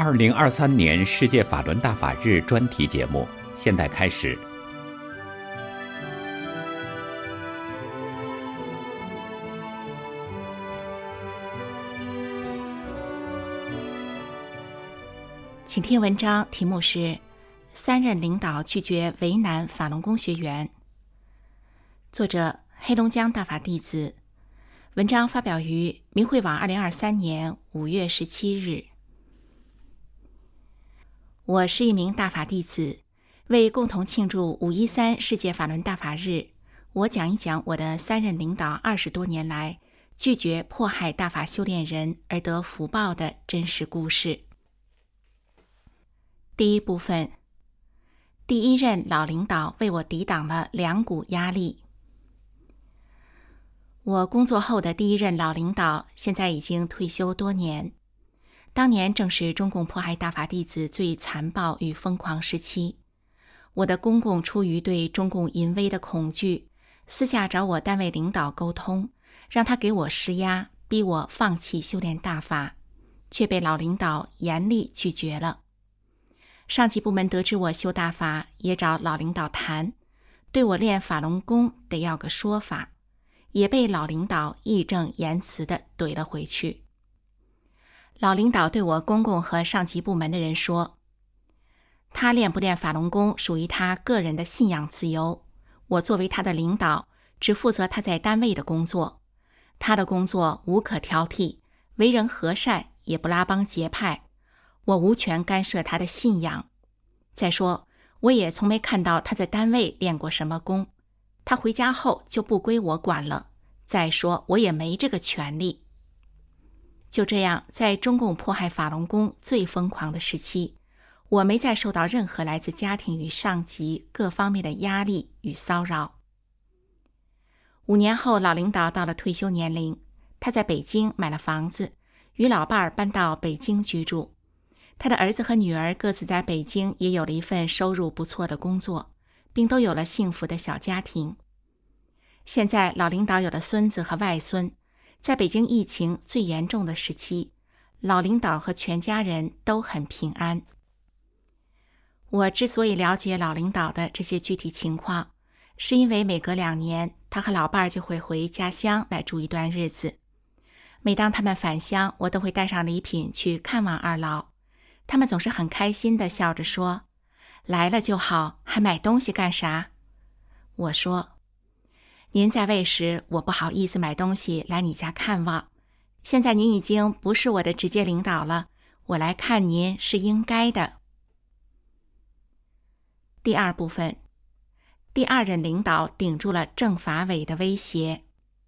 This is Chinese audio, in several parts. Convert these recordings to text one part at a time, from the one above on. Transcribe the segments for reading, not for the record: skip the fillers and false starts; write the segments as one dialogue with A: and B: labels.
A: 2023年世界法轮大法日专题节目现在开始。
B: 请听文章，题目是3任领导拒绝为难法轮功学员，作者黑龙江大法弟子，文章发表于明慧网2023年5月17日。我是一名大法弟子，为共同庆祝513世界法轮大法日，我讲一讲我的3任领导20多年来拒绝迫害大法修炼人而得福报的真实故事。第一部分，第一任老领导为我抵挡了2股压力。我工作后的第一任老领导现在已经退休多年，当年正是中共迫害大法弟子最残暴与疯狂时期。我的公公出于对中共淫威的恐惧，私下找我单位领导沟通，让他给我施压，逼我放弃修炼大法，却被老领导严厉拒绝了。上级部门得知我修大法，也找老领导谈，对我练法轮功得要个说法，也被老领导义正言辞地怼了回去。老领导对我公公和上级部门的人说，他练不练法轮功属于他个人的信仰自由，我作为他的领导，只负责他在单位的工作，他的工作无可挑剔，为人和善，也不拉帮结派，我无权干涉他的信仰。再说，我也从没看到他在单位练过什么功，他回家后就不归我管了。再说，我也没这个权利。就这样，在中共迫害法轮功最疯狂的时期，我没再受到任何来自家庭与上级各方面的压力与骚扰。5年后，老领导到了退休年龄，他在北京买了房子，与老伴儿搬到北京居住。他的儿子和女儿各自在北京也有了一份收入不错的工作，并都有了幸福的小家庭。现在老领导有了孙子和外孙，在北京疫情最严重的时期，老领导和全家人都很平安。我之所以了解老领导的这些具体情况，是因为每隔2年，他和老伴儿就会回家乡来住一段日子。每当他们返乡，我都会带上礼品去看望二老。他们总是很开心地笑着说，来了就好，还买东西干啥？我说，您在位时，我不好意思买东西来你家看望，现在您已经不是我的直接领导了，我来看您是应该的。第二部分，第2任领导顶住了政法委的威胁。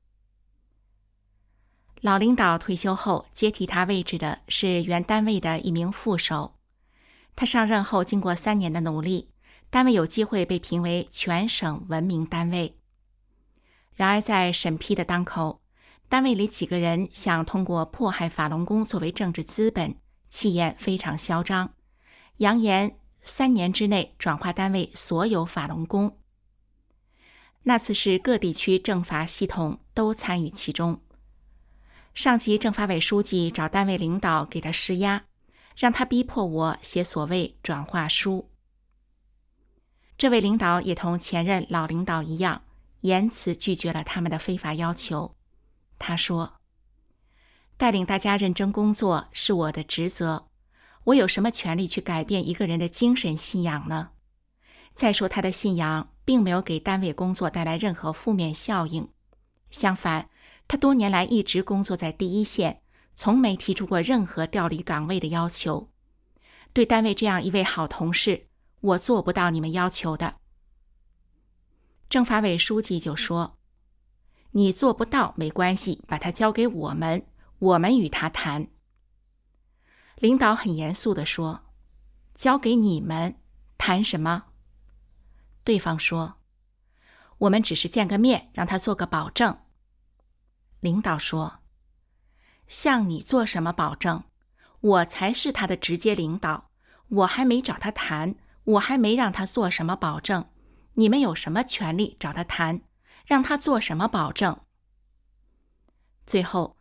B: 老领导退休后，接替他位置的是原单位的一名副手。他上任后，经过3年的努力，单位有机会被评为全省文明单位。然而在审批的当口，单位里几个人想通过迫害法轮功作为政治资本，气焰非常嚣张，扬言3年之内转化单位所有法轮功。那次是各地区政法系统都参与其中。上级政法委书记找单位领导给他施压，让他逼迫我写所谓转化书。这位领导也同前任老领导一样，严词拒绝了他们的非法要求。他说，带领大家认真工作是我的职责，我有什么权利去改变一个人的精神信仰呢？再说，他的信仰并没有给单位工作带来任何负面效应，相反，他多年来一直工作在第一线，从没提出过任何调离岗位的要求。对单位这样一位好同事，我做不到你们要求的。政法委书记就说，你做不到没关系，把它交给我们，我们与他谈。领导很严肃地说，交给你们，谈什么？对方说，我们只是见个面，让他做个保证。领导说，向你做什么保证？我才是他的直接领导，我还没找他谈，我还没让他做什么保证，你们有什么权利找他谈，让他做什么保证？最后，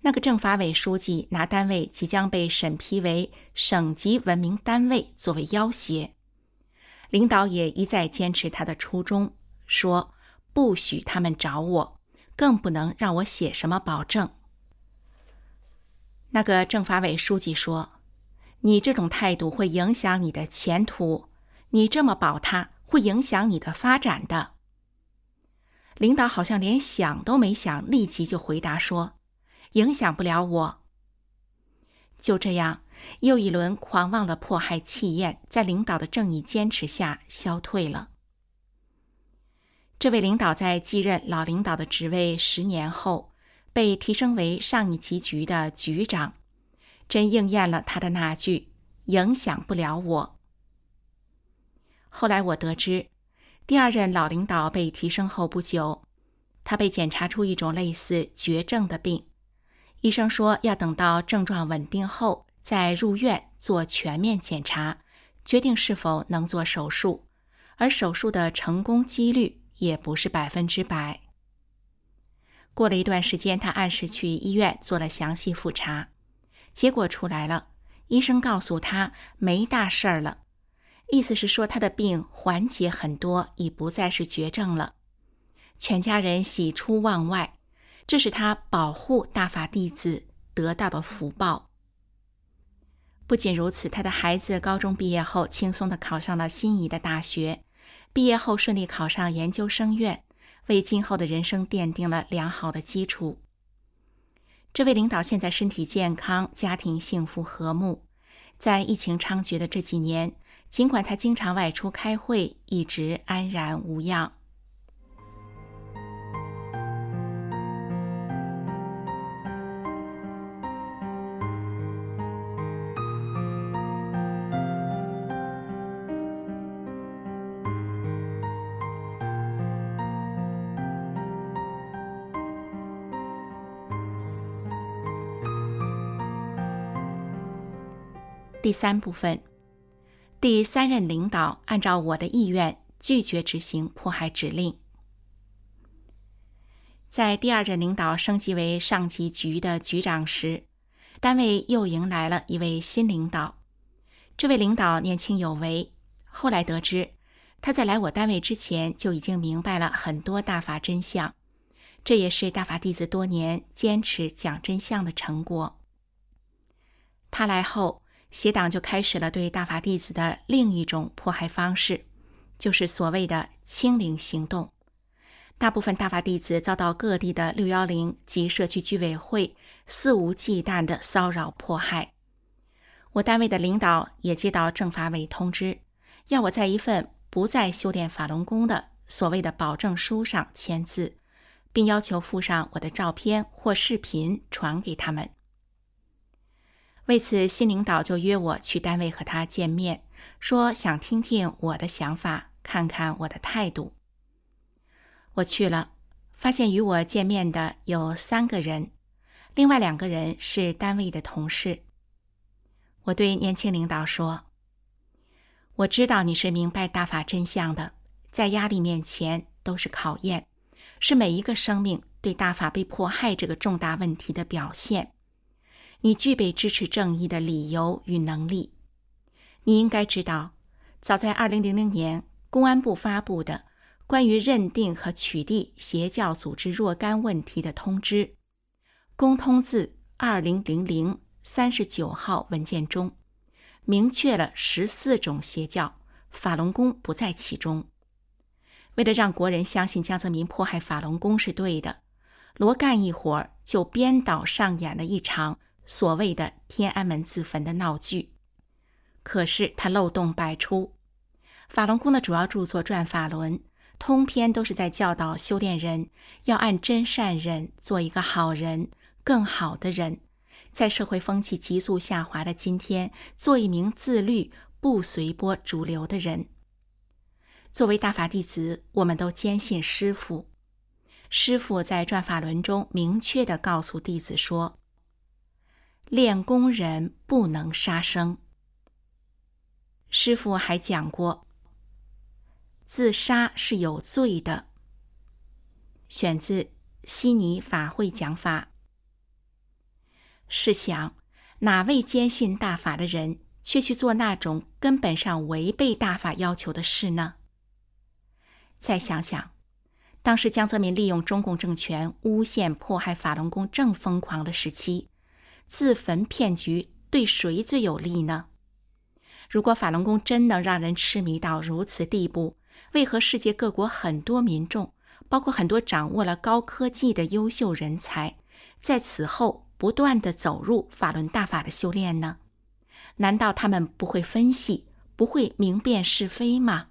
B: 那个政法委书记拿单位即将被审批为省级文明单位作为要挟。领导也一再坚持他的初衷，说不许他们找我，更不能让我写什么保证。那个政法委书记说，你这种态度会影响你的前途，你这么保他会影响你的发展的。领导好像连想都没想，立即就回答说，影响不了我。就这样，又一轮狂妄的迫害气焰在领导的正义坚持下消退了。这位领导在继任老领导的职位10年后，被提升为上一级局的局长，真应验了他的那句影响不了我。后来我得知，第二任老领导被提升后不久，他被检查出一种类似绝症的病，医生说要等到症状稳定后再入院做全面检查，决定是否能做手术，而手术的成功几率也不是100%。过了一段时间，他按时去医院做了详细复查，结果出来了，医生告诉他没大事儿了，意思是说他的病缓解很多，已不再是绝症了。全家人喜出望外，这是他保护大法弟子得到的福报。不仅如此，他的孩子高中毕业后轻松地考上了心仪的大学，毕业后顺利考上研究生院，为今后的人生奠定了良好的基础。这位领导现在身体健康，家庭幸福和睦。在疫情猖獗的这几年，尽管他经常外出开会，一直安然无恙。第3部分，第3任领导按照我的意愿拒绝执行迫害指令。在第2任领导升级为上级局的局长时，单位又迎来了一位新领导。这位领导年轻有为，后来得知他在来我单位之前就已经明白了很多大法真相，这也是大法弟子多年坚持讲真相的成果。他来后，协党就开始了对大法弟子的另一种迫害方式，就是所谓的清零行动。大部分大法弟子遭到各地的610及社区居委会肆无忌惮的骚扰迫害。我单位的领导也接到政法委通知，要我在一份不再修炼法轮功的所谓的保证书上签字，并要求附上我的照片或视频传给他们。为此，新领导就约我去单位和他见面，说想听听我的想法，看看我的态度。我去了，发现与我见面的有3个人，另外2个人是单位的同事。我对年轻领导说，我知道你是明白大法真相的，在压力面前都是考验，是每一个生命对大法被迫害这个重大问题的表现。你具备支持正义的理由与能力。你应该知道，早在2000年公安部发布的关于认定和取缔邪教组织若干问题的通知公通字200039号文件中，明确了14种邪教，法轮功不在其中。为了让国人相信江泽民迫害法轮功是对的，罗干一伙就编导上演了一场所谓的天安门自焚的闹剧。可是他漏洞百出，法轮功的主要著作《转法轮》通篇都是在教导修炼人要按真善忍做一个好人，更好的人，在社会风气急速下滑的今天，做一名自律不随波逐流的人。作为大法弟子，我们都坚信师父。师父在《转法轮》中明确地告诉弟子说，练功人不能杀生。师父还讲过，自杀是有罪的。选自悉尼法会讲法。 试想，哪位坚信大法的人却去做那种根本上违背大法要求的事呢？再想想，当时江泽民利用中共政权诬陷迫害法轮功正疯狂的时期，自焚骗局对谁最有利呢？如果法轮功真能让人痴迷到如此地步，为何世界各国很多民众，包括很多掌握了高科技的优秀人才，在此后不断地走入法轮大法的修炼呢？难道他们不会分析，不会明辨是非吗？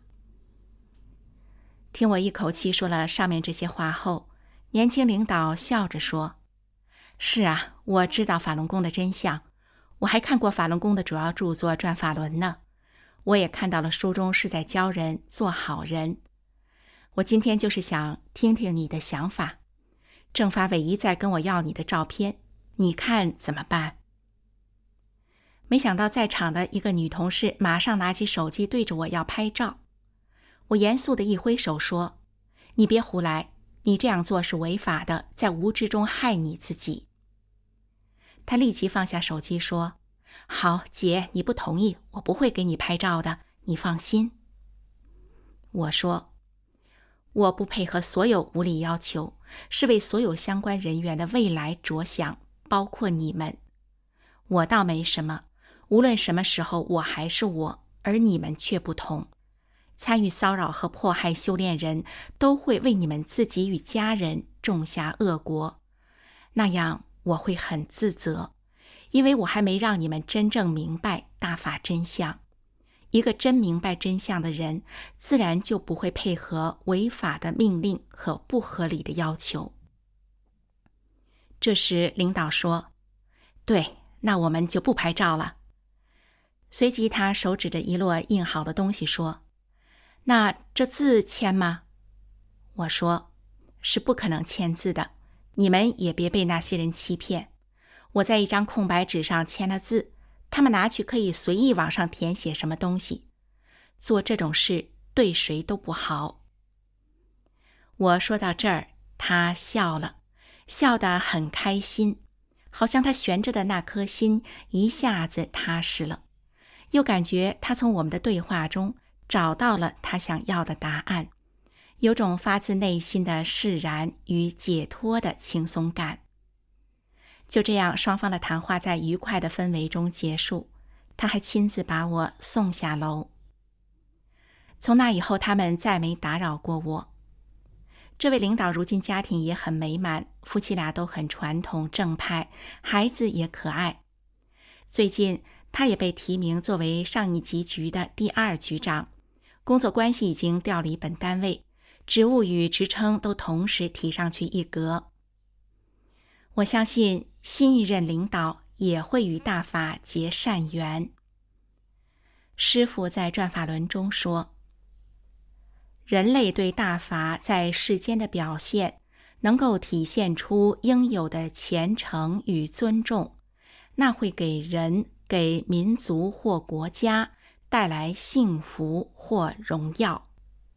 B: 听我一口气说了上面这些话后，年轻领导笑着说：是啊，我知道法轮功的真相，我还看过法轮功的主要著作《转法轮》呢，我也看到了书中是在教人做好人。我今天就是想听听你的想法。政法委一再跟我要你的照片，你看怎么办？没想到在场的一个女同事马上拿起手机对着我要拍照。我严肃地一挥手说：你别胡来，你这样做是违法的，在无知中害你自己。她立即放下手机说：好，姐，你不同意，我不会给你拍照的，你放心。我说：我不配合所有无理要求，是为所有相关人员的未来着想，包括你们。我倒没什么，无论什么时候我还是我，而你们却不同。参与骚扰和迫害修炼人都会为你们自己与家人种下恶果，那样我会很自责，因为我还没让你们真正明白大法真相。一个真明白真相的人，自然就不会配合违法的命令和不合理的要求。这时领导说：对，那我们就不拍照了。随即他手指着一摞印好的东西说：那这字签吗？我说：是不可能签字的，你们也别被那些人欺骗。我在一张空白纸上签了字，他们拿去可以随意往上填写什么东西。做这种事对谁都不好。我说到这儿，他笑了，笑得很开心，好像他悬着的那颗心一下子踏实了，又感觉他从我们的对话中找到了他想要的答案，有种发自内心的释然与解脱的轻松感。就这样，双方的谈话在愉快的氛围中结束，他还亲自把我送下楼。从那以后，他们再没打扰过我。这位领导如今家庭也很美满，夫妻俩都很传统正派，孩子也可爱。最近他也被提名作为上一级局的第2局长，工作关系已经调离本单位，职务与职称都同时提上去一格。我相信新一任领导也会与大法结善缘。师父在《转法轮》中说，人类对大法在世间的表现，能够体现出应有的虔诚与尊重，那会给人、给民族或国家带来幸福或荣耀。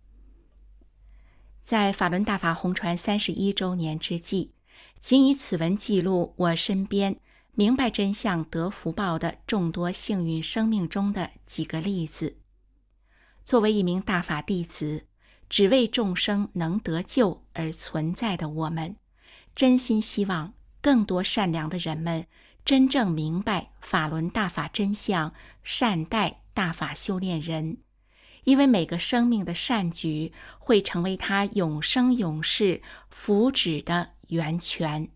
B: 在法轮大法红传31周年之际，仅以此文记录我身边明白真相得福报的众多幸运生命中的几个例子。作为一名大法弟子，只为众生能得救而存在的我们，真心希望更多善良的人们真正明白法轮大法真相，善待大法修炼人，因为每个生命的善举会成为他永生永世福祉的源泉。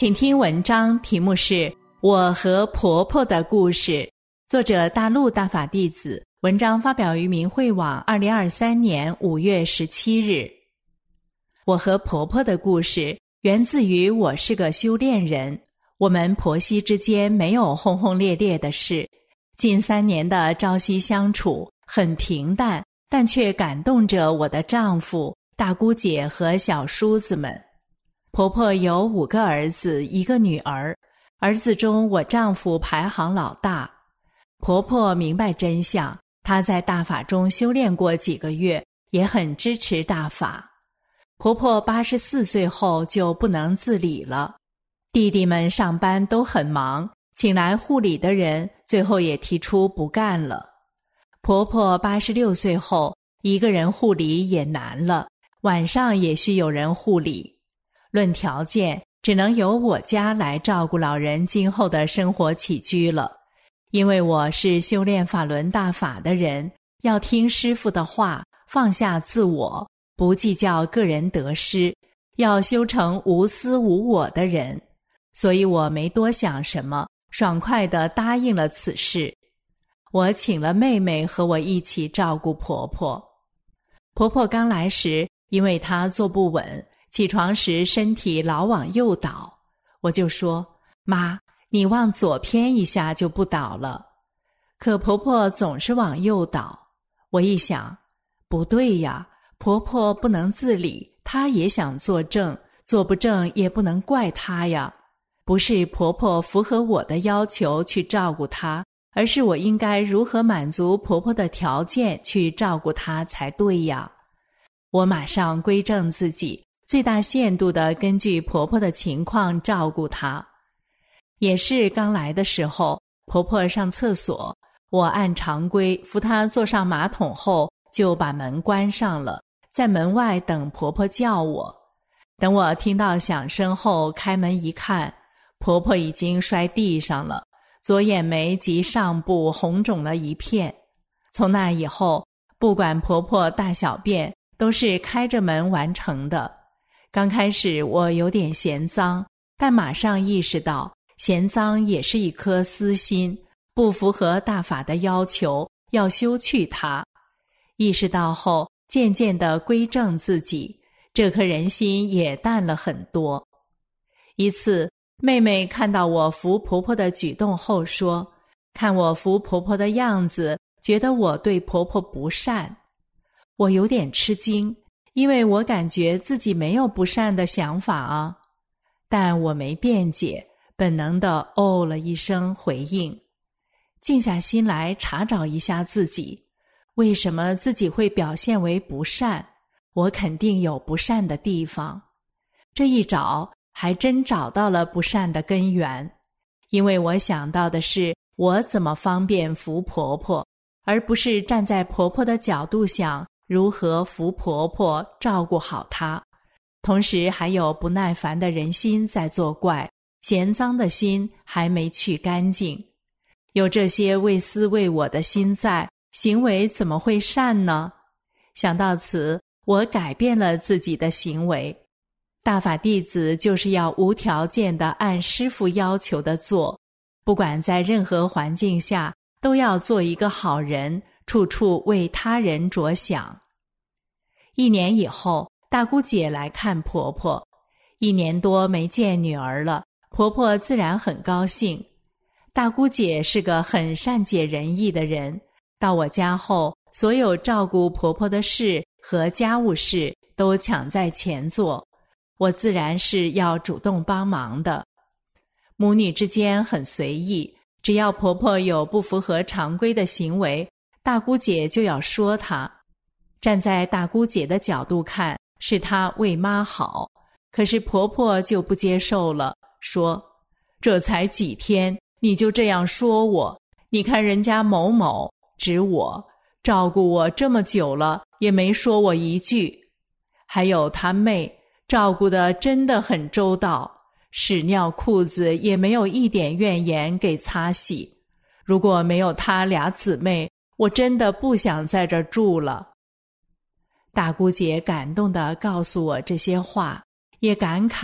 C: 请听文章，题目是《我和婆婆的故事》，作者大陆大法弟子，文章发表于明慧网2023年5月17日。我和婆婆的故事源自于我是个修炼人，我们婆媳之间没有轰轰烈烈的事，近3年的朝夕相处很平淡，但却感动着我的丈夫、大姑姐和小叔子们。婆婆有5个儿子1个女儿，儿子中我丈夫排行老大。婆婆明白真相，她在大法中修炼过几个月，也很支持大法。婆婆84岁后就不能自理了，弟弟们上班都很忙，请来护理的人最后也提出不干了。婆婆86岁后，一个人护理也难了，晚上也需有人护理。论条件，只能由我家来照顾老人今后的生活起居了。因为我是修炼法轮大法的人，要听师父的话，放下自我，不计较个人得失，要修成无私无我的人，所以我没多想什么，爽快地答应了此事。我请了妹妹和我一起照顾婆婆。婆婆刚来时，因为她坐不稳，起床时身体老往右倒，我就说：妈，你往左偏一下就不倒了。可婆婆总是往右倒，我一想，不对呀，婆婆不能自理，她也想做正，做不正也不能怪她呀。不是婆婆符合我的要求去照顾她，而是我应该如何满足婆婆的条件去照顾她才对呀。我马上归正自己，最大限度地根据婆婆的情况照顾她。也是刚来的时候，婆婆上厕所，我按常规扶她坐上马桶后，就把门关上了，在门外等婆婆叫我。等我听到响声后开门一看，婆婆已经摔地上了，左眼眉及上部红肿了一片。从那以后，不管婆婆大小便，都是开着门完成的。刚开始我有点嫌脏，但马上意识到嫌脏也是一颗私心，不符合大法的要求，要修去它。意识到后，渐渐地归正自己，这颗人心也淡了很多。一次，妹妹看到我扶婆婆的举动后说，看我扶婆婆的样子，觉得我对婆婆不善。我有点吃惊，因为我感觉自己没有不善的想法啊。但我没辩解，本能地哦了一声回应。静下心来查找一下自己，为什么自己会表现为不善？我肯定有不善的地方。这一找，还真找到了不善的根源。因为我想到的是我怎么方便扶婆婆，而不是站在婆婆的角度想如何扶婆婆，照顾好她。同时还有不耐烦的人心在作怪，嫌脏的心还没去干净。有这些为私为我的心在，行为怎么会善呢？想到此，我改变了自己的行为。大法弟子就是要无条件地按师父要求的做，不管在任何环境下，都要做一个好人，处处为他人着想。1年以后，大姑姐来看婆婆，1年多没见女儿了，婆婆自然很高兴。大姑姐是个很善解人意的人，到我家后，所有照顾婆婆的事和家务事都抢在前做，我自然是要主动帮忙的。母女之间很随意，只要婆婆有不符合常规的行为，大姑姐就要说她。站在大姑姐的角度看，是她为妈好，可是婆婆就不接受了，说：这才几天，你就这样说我？你看人家某某，指我，照顾我这么久了，也没说我一句。还有她妹，照顾得真的很周到，屎尿裤子也没有一点怨言给擦洗。如果没有她俩姊妹，我真的不想在这儿住了。大姑姐感动地告诉我这些话，也感慨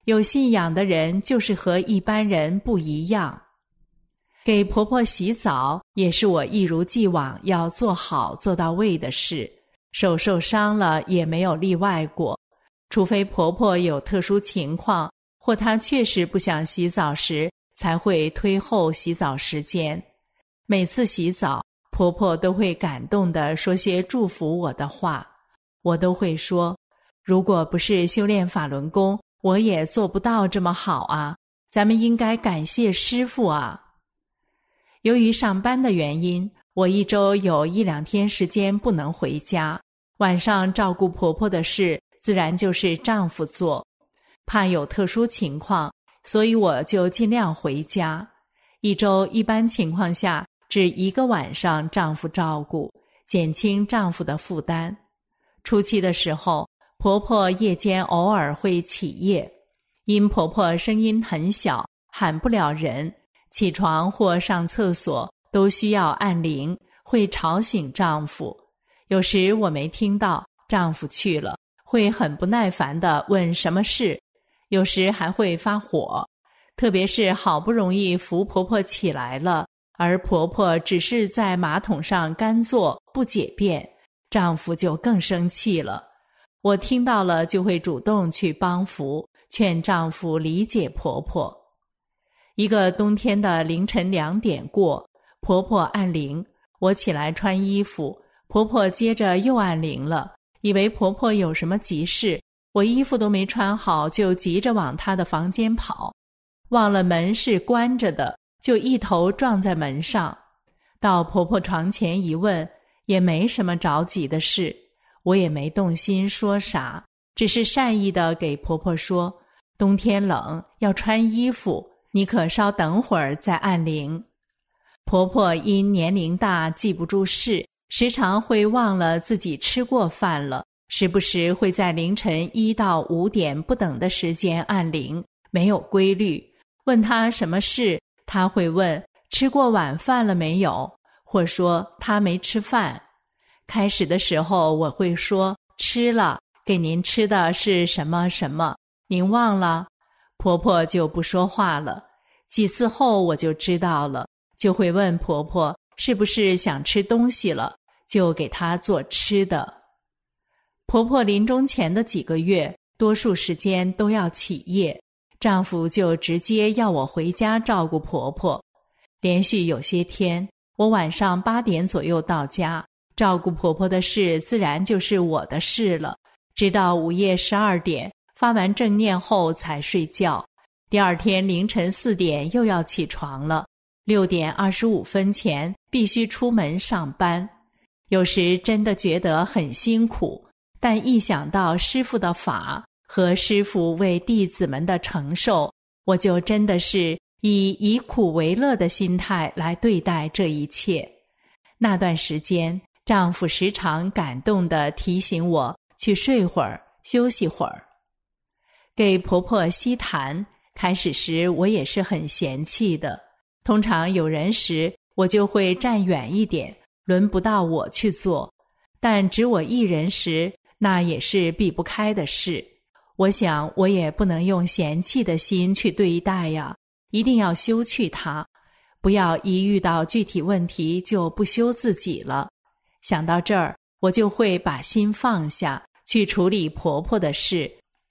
C: 有信仰的人就是和一般人不一样。给婆婆洗澡也是我一如既往要做好做到位的事，手受伤了也没有例外过，除非婆婆有特殊情况，或她确实不想洗澡时，才会推后洗澡时间。每次洗澡，婆婆都会感动地说些祝福我的话，我都会说，如果不是修炼法轮功，我也做不到这么好啊，咱们应该感谢师父啊。由于上班的原因，我一周有1-2天时间不能回家，晚上照顾婆婆的事自然就是丈夫做，怕有特殊情况，所以我就尽量回家。一周一般情况下只1个晚上丈夫照顾，减轻丈夫的负担。初期的时候，婆婆夜间偶尔会起夜，因婆婆声音很小，喊不了人，起床或上厕所都需要按铃，会吵醒丈夫。有时我没听到，丈夫去了，会很不耐烦地问什么事，有时还会发火。特别是好不容易扶婆婆起来了，而婆婆只是在马桶上干坐不解便，丈夫就更生气了。我听到了就会主动去帮扶，劝丈夫理解婆婆。一个冬天的凌晨2点过，婆婆按铃，我起来穿衣服，婆婆接着又按铃了，以为婆婆有什么急事，我衣服都没穿好就急着往她的房间跑，忘了门是关着的，就一头撞在门上。到婆婆床前一问，也没什么着急的事，我也没动心说啥，只是善意地给婆婆说，冬天冷，要穿衣服，你可稍等会儿再按铃。婆婆因年龄大记不住事，时常会忘了自己吃过饭了，时不时会在凌晨1到5点不等的时间按铃，没有规律。问她什么事，她会问吃过晚饭了没有，或说她没吃饭。开始的时候我会说吃了，给您吃的是什么什么，您忘了？婆婆就不说话了。几次后我就知道了，就会问婆婆是不是想吃东西了，就给她做吃的。婆婆临终前的几个月，多数时间都要起夜，丈夫就直接要我回家照顾婆婆。连续有些天，我晚上8点左右到家，照顾婆婆的事自然就是我的事了，直到午夜12点发完正念后才睡觉。第二天凌晨4点又要起床了，6点25分前必须出门上班。有时真的觉得很辛苦，但一想到师父的法和师父为弟子们的承受，我就真的是以苦为乐的心态来对待这一切。那段时间，丈夫时常感动地提醒我去睡会儿，休息会儿。给婆婆吸痰，开始时我也是很嫌弃的，通常有人时我就会站远一点，轮不到我去做，但只我一人时，那也是避不开的事。我想我也不能用嫌弃的心去对待呀，一定要修去它，不要一遇到具体问题就不修自己了。想到这儿，我就会把心放下，去处理婆婆的事。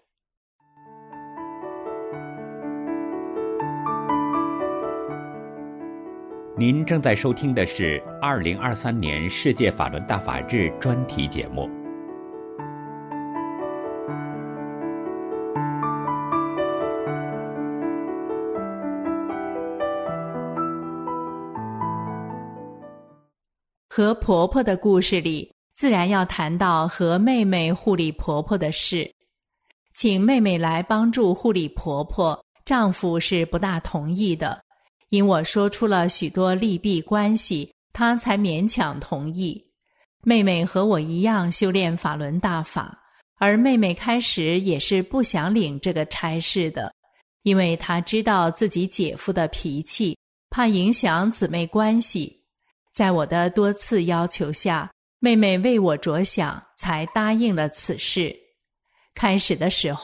A: 您正在收听的是2023年世界法轮大法日专题节目。
C: 和婆婆的故事里，自然要谈到和妹妹护理婆婆的事。请妹妹来帮助护理婆婆，丈夫是不大同意的，因我说出了许多利弊关系，她才勉强同意。妹妹和我一样修炼法轮大法，而妹妹开始也是不想领这个差事的，因为她知道自己姐夫的脾气，怕影响姊妹关系。在我的多次要求下，妹妹为我着想，才答应了此事。开始的时候，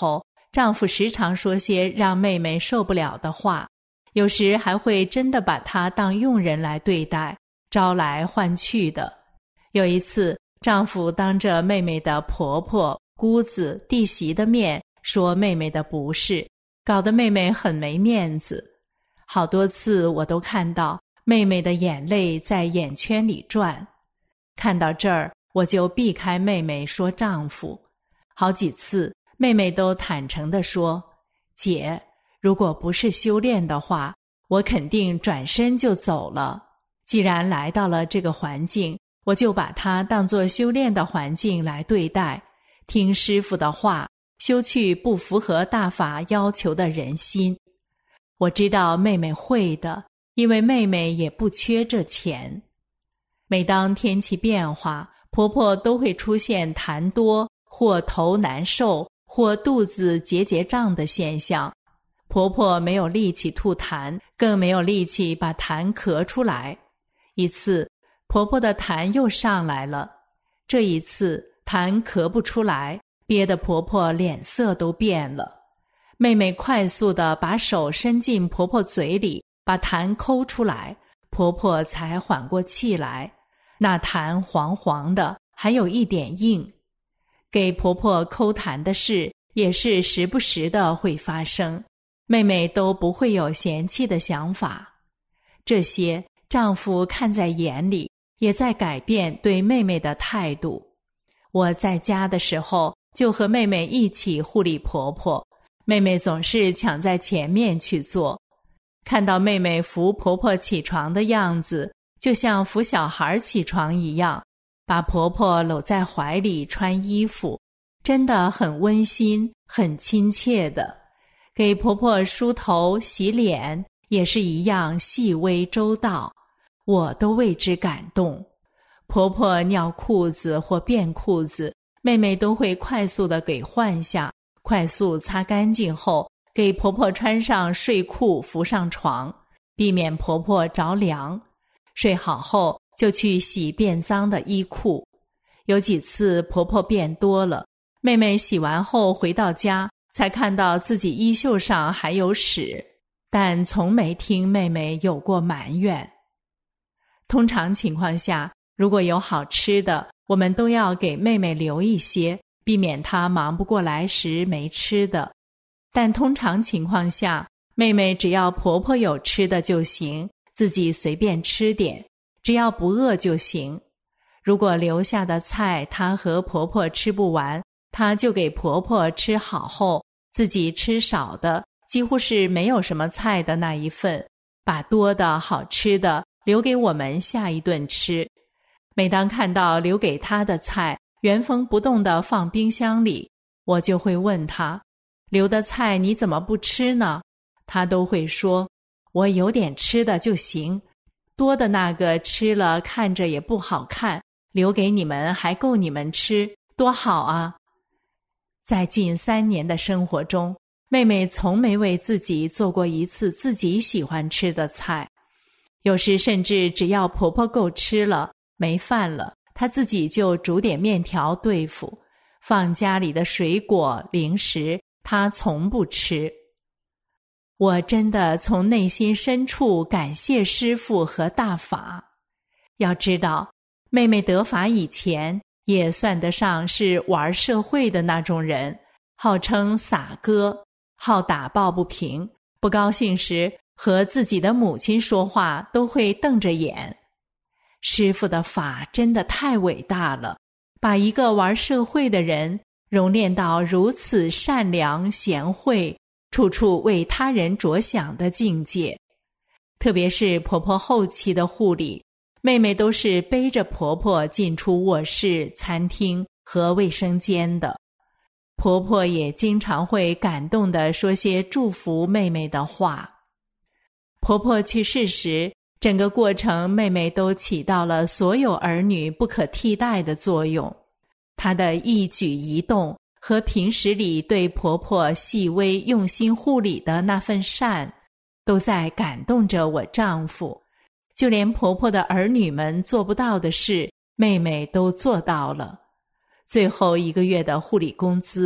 C: 丈夫时常说些让妹妹受不了的话，有时还会真的把她当佣人来对待，招来唤去的。有一次，丈夫当着妹妹的婆婆、姑子、弟媳的面说妹妹的不是，搞得妹妹很没面子。好多次我都看到妹妹的眼泪在眼圈里转。看到这儿，我就避开妹妹说丈夫。好几次，妹妹都坦诚地说，姐，如果不是修炼的话，我肯定转身就走了。既然来到了这个环境，我就把它当作修炼的环境来对待，听师父的话，修去不符合大法要求的人心。我知道妹妹会的，因为妹妹也不缺这钱。每当天气变化，婆婆都会出现痰多或头难受或肚子结胀的现象。婆婆没有力气吐痰，更没有力气把痰咳出来。一次，婆婆的痰又上来了，这一次痰咳不出来，憋得婆婆脸色都变了。妹妹快速地把手伸进婆婆嘴里，把痰抠出来，婆婆才缓过气来。那痰黄黄的，还有一点硬。给婆婆抠痰的事也是时不时的会发生，妹妹都不会有嫌弃的想法。这些丈夫看在眼里，也在改变对妹妹的态度。我在家的时候就和妹妹一起护理婆婆，妹妹总是抢在前面去做。看到妹妹扶婆婆起床的样子，就像扶小孩起床一样，把婆婆搂在怀里穿衣服，真的很温馨，很亲切的。给婆婆梳头洗脸也是一样细微周到，我都为之感动。婆婆尿裤子或变裤子，妹妹都会快速地给换下，快速擦干净后，给婆婆穿上睡裤扶上床，避免婆婆着凉。睡好后就去洗变脏的衣裤。有几次婆婆变多了，妹妹洗完后回到家，才看到自己衣袖上还有屎，但从没听妹妹有过埋怨。通常情况下，如果有好吃的，我们都要给妹妹留一些，避免她忙不过来时没吃的。但通常情况下，妹妹只要婆婆有吃的就行，自己随便吃点，只要不饿就行。如果留下的菜她和婆婆吃不完，她就给婆婆吃好后，自己吃少的，几乎是没有什么菜的那一份，把多的好吃的留给我们下一顿吃。每当看到留给她的菜原封不动地放冰箱里，我就会问她，留的菜你怎么不吃呢？她都会说，我有点吃的就行，多的那个吃了看着也不好看，留给你们还够你们吃，多好啊。在近3年的生活中，妹妹从没为自己做过一次自己喜欢吃的菜，有时甚至只要婆婆够吃了，没饭了，她自己就煮点面条对付，放家里的水果零食她从不吃。我真的从内心深处感谢师父和大法。要知道，妹妹得法以前也算得上是玩社会的那种人，号称洒哥，好打抱不平，不高兴时和自己的母亲说话都会瞪着眼。师父的法真的太伟大了，把一个玩社会的人熔炼到如此善良贤惠，处处为他人着想的境界。特别是婆婆后期的护理，妹妹都是背着婆婆进出卧室、餐厅和卫生间的。婆婆也经常会感动地说些祝福妹妹的话。婆婆去世时，整个过程妹妹都起到了所有儿女不可替代的作用。她的一举一动和平时里对婆婆细微用心护理的那份善，都在感动着我丈夫。就连婆婆的儿女们做不到的事，妹妹都做到了。最后1个月的护理工资，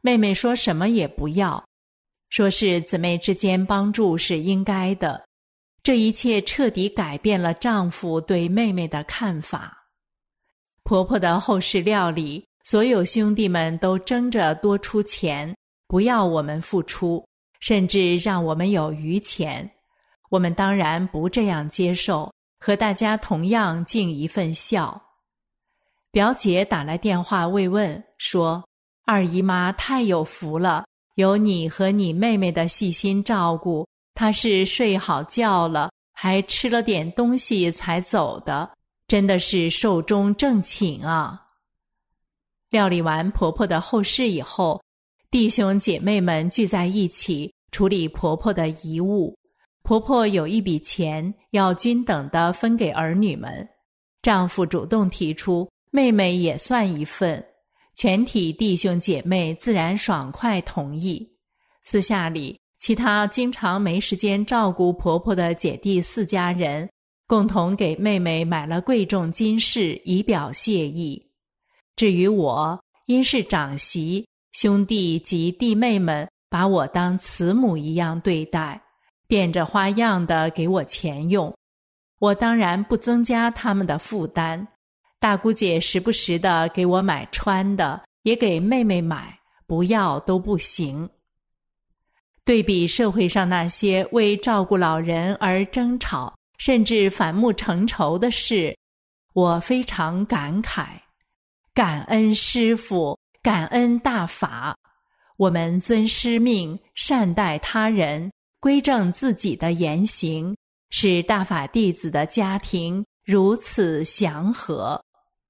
C: 妹妹说什么也不要，说是姊妹之间帮助是应该的。这一切彻底改变了丈夫对妹妹的看法。婆婆的后事料理，所有兄弟们都争着多出钱，不要我们付出，甚至让我们有余钱。我们当然不这样接受，和大家同样尽一份孝。表姐打来电话慰问，说二姨妈太有福了，有你和你妹妹的细心照顾，她是睡好觉了，还吃了点东西才走的，真的是寿终正寝啊。料理完婆婆的后事以后，弟兄姐妹们聚在一起处理婆婆的遗物。婆婆有一笔钱要均等地分给儿女们，丈夫主动提出妹妹也算一份，全体弟兄姐妹自然爽快同意。私下里，其他经常没时间照顾婆婆的姐弟4家人共同给妹妹买了贵重金饰以表谢意。至于我，因是长媳，兄弟及弟妹们把我当慈母一样对待，变着花样的给我钱用。我当然不增加他们的负担，大姑姐时不时的给我买穿的，也给妹妹买，不要都不行。对比社会上那些为照顾老人而争吵，甚至反目成仇的事，我非常感慨。感恩师父，感恩大法，我们遵师命，善待他人，规正自己的言行，使大法弟子的家庭如此祥和。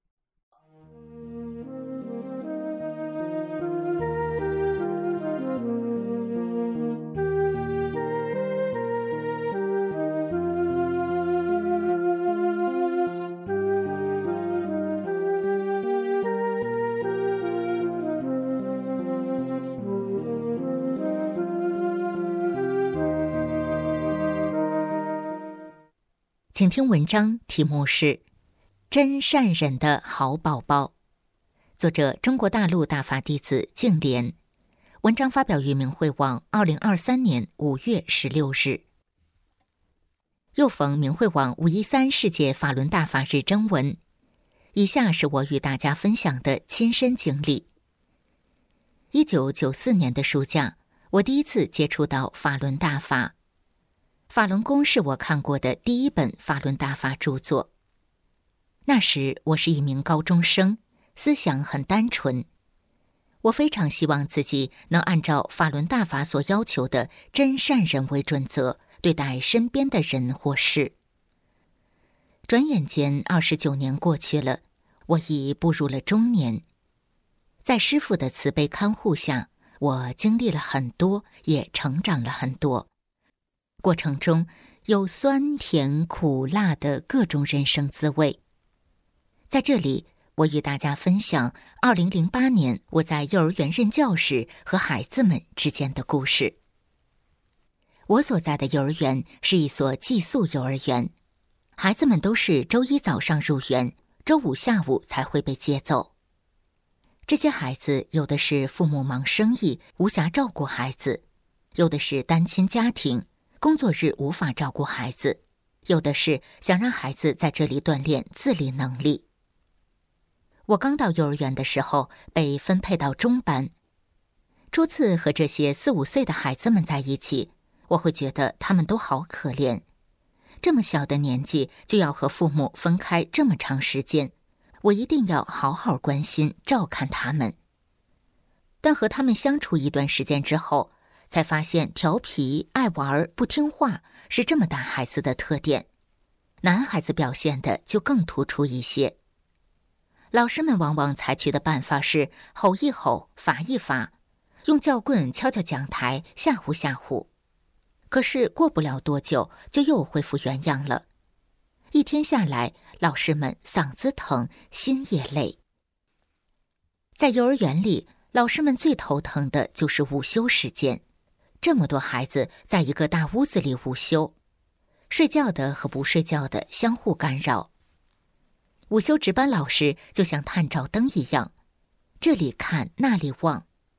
B: 请听文章，题目是《真善忍的好宝宝》，作者中国大陆大法弟子净莲。文章发表于明慧网2023年5月16日。又逢明慧网513世界法轮大法日征文，以下是我与大家分享的亲身经历。1994年的暑假，我第一次接触到法轮大法。法轮功是我看过的第一本法轮大法著作。那时我是一名高中生，思想很单纯。我非常希望自己能按照法轮大法所要求的真善忍为准则对待身边的人或事。转眼间29年过去了，我已步入了中年。在师父的慈悲看护下，我经历了很多，也成长了很多。过程中有酸甜苦辣的各种人生滋味。在这里，我与大家分享2008年我在幼儿园任教时和孩子们之间的故事。我所在的幼儿园是一所寄宿幼儿园，孩子们都是周一早上入园，周五下午才会被接走。这些孩子有的是父母忙生意，无暇照顾孩子，有的是单亲家庭，工作日无法照顾孩子，有的是想让孩子在这里锻炼自理能力。我刚到幼儿园的时候被分配到中班，初次和这些4、5岁的孩子们在一起，我会觉得他们都好可怜。这么小的年纪就要和父母分开这么长时间，我一定要好好关心照看他们。但和他们相处一段时间之后，才发现调皮、爱玩、不听话是这么大孩子的特点，男孩子表现的就更突出一些。老师们往往采取的办法是吼一吼，罚一罚，用教棍敲敲讲台，吓唬吓唬。可是过不了多久，就又恢复原样了。一天下来，老师们嗓子疼，心也累。在幼儿园里，老师们最头疼的就是午休时间。这么多孩子在一个大屋子里午休，睡觉的和不睡觉的相互干扰。午休值班老师就像探照灯一样，这里看那里望，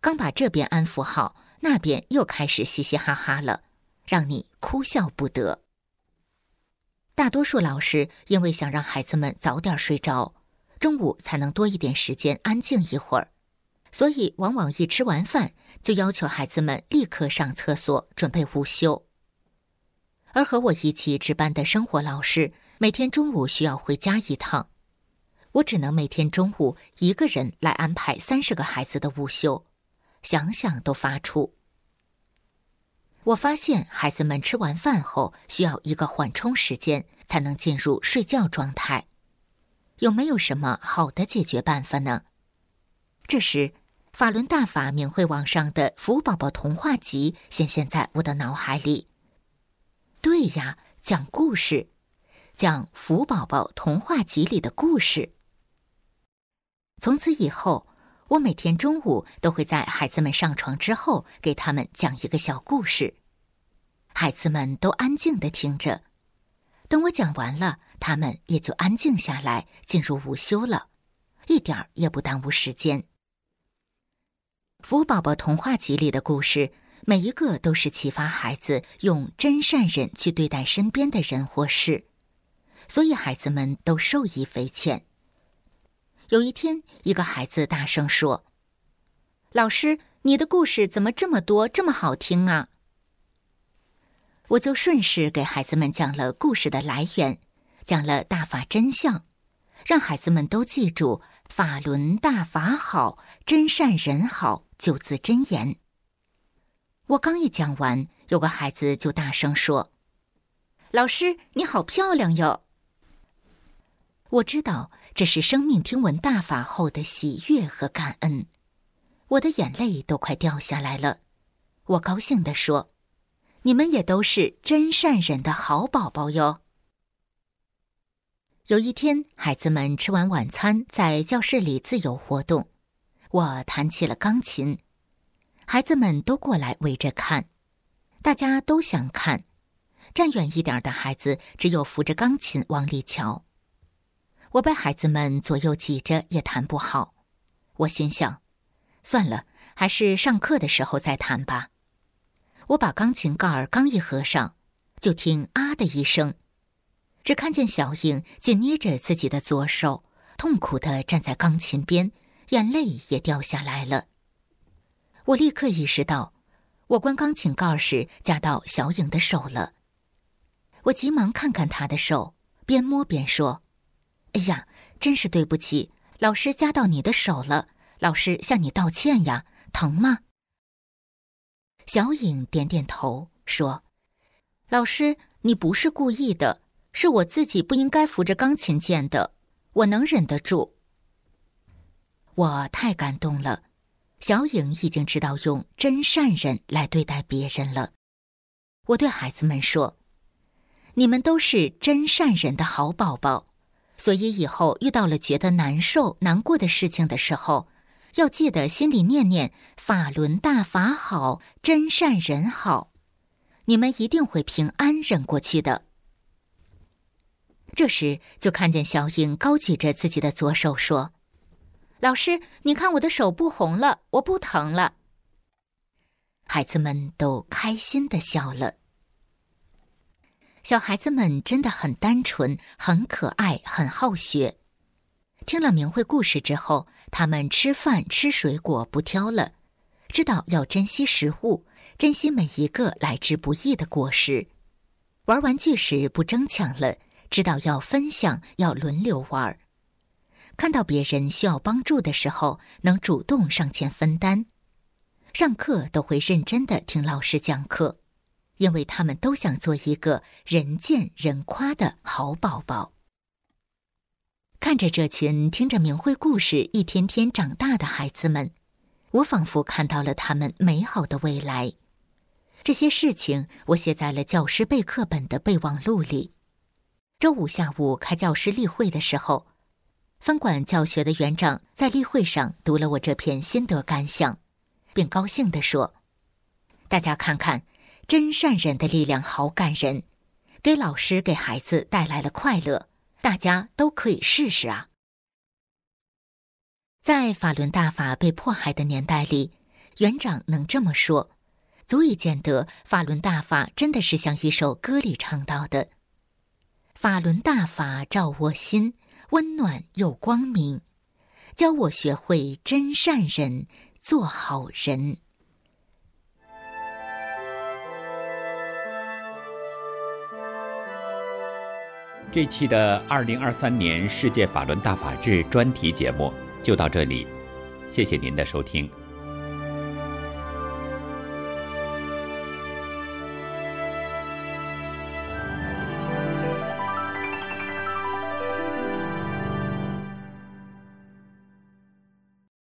B: 刚把这边安抚好，那边又开始嘻嘻哈哈了，让你哭笑不得。大多数老师因为想让孩子们早点睡着，中午才能多一点时间安静一会儿，所以往往一吃完饭就要求孩子们立刻上厕所准备午休。而和我一起值班的生活老师每天中午需要回家一趟，我只能每天中午一个人来安排30个孩子的午休，想想都发怵。我发现孩子们吃完饭后需要一个缓冲时间才能进入睡觉状态，有没有什么好的解决办法呢？这时法轮大法明慧网上的福宝宝童话集显现在我的脑海里。对呀，讲故事，讲福宝宝童话集里的故事。从此以后，我每天中午都会在孩子们上床之后给他们讲一个小故事，孩子们都安静地听着，等我讲完了，他们也就安静下来，进入午休了，一点儿也不耽误时间。福宝宝童话集里的故事，每一个都是启发孩子用真善忍去对待身边的人或事，所以孩子们都受益匪浅。有一天，一个孩子大声说：“老师，你的故事怎么这么多，这么好听啊？”我就顺势给孩子们讲了故事的来源，讲了大法真相，让孩子们都记住法轮大法好，真善人好9字真言。我刚一讲完，有个孩子就大声说：“老师，你好漂亮哟！”我知道这是生命听闻大法后的喜悦和感恩，我的眼泪都快掉下来了。我高兴地说：“你们也都是真善忍的好宝宝哟。”有一天，孩子们吃完晚餐，在教室里自由活动，我弹起了钢琴，孩子们都过来围着看，大家都想看，站远一点的孩子只有扶着钢琴往里瞧。我被孩子们左右挤着也弹不好，我心想，算了，还是上课的时候再弹吧。我把钢琴盖儿刚一合上，就听啊的一声，只看见小影紧捏着自己的左手，痛苦地站在钢琴边，眼泪也掉下来了。我立刻意识到，我关钢琴盖时夹到小影的手了。我急忙看看她的手，边摸边说：“哎呀，真是对不起，老师夹到你的手了，老师向你道歉呀，疼吗？”小影点点头说：“老师，你不是故意的，是我自己不应该扶着钢琴键的，我能忍得住。”我太感动了，小影已经知道用真善忍来对待别人了。我对孩子们说：“你们都是真善忍的好宝宝，所以以后遇到了觉得难受、难过的事情的时候，要记得心里念念法轮大法好，真善人好，你们一定会平安忍过去的。”这时就看见小影高举着自己的左手说：“老师，你看我的手不红了，我不疼了。”孩子们都开心地笑了。小孩子们真的很单纯，很可爱，很好学。听了明慧故事之后，他们吃饭吃水果不挑了，知道要珍惜食物，珍惜每一个来之不易的果实。玩玩具时不争抢了，知道要分享，要轮流玩。看到别人需要帮助的时候，能主动上前分担。上课都会认真地听老师讲课，因为他们都想做一个人见人夸的好宝宝。看着这群听着明慧故事一天天长大的孩子们，我仿佛看到了他们美好的未来。这些事情我写在了教师备课本的备忘录里。周五下午开教师例会的时候，分管教学的园长在例会上读了我这篇心得感想，并高兴地说：“大家看看，真善忍的力量好感人，给老师给孩子带来了快乐，大家都可以试试啊。”在法轮大法被迫害的年代里，
D: 园长能这么说，足以见得法轮大法真的是像一首歌里唱到的：法轮大法照我心，温暖又光明，教我学会真善人，做好人。
A: 这期的2023年世界法轮大法日专题节目就到这里，谢谢您的收听。